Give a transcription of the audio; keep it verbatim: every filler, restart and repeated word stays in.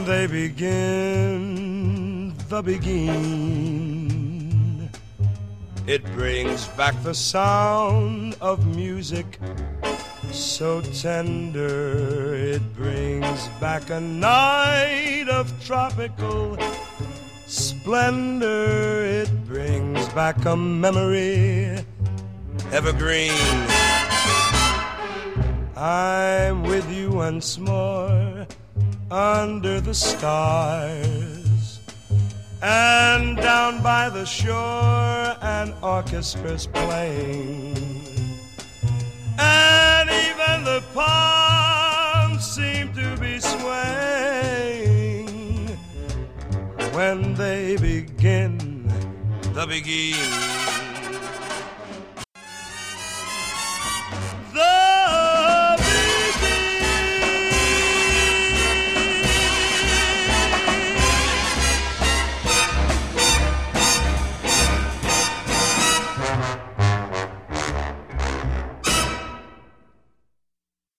they begin the begin, it brings back the sound of music so tender. It brings back a night of tropical splendor. It brings back a memory evergreen. I'm with you once more under the stars, and down by the shore an orchestra's playing, and even the palms seem to be swaying when they begin the begin.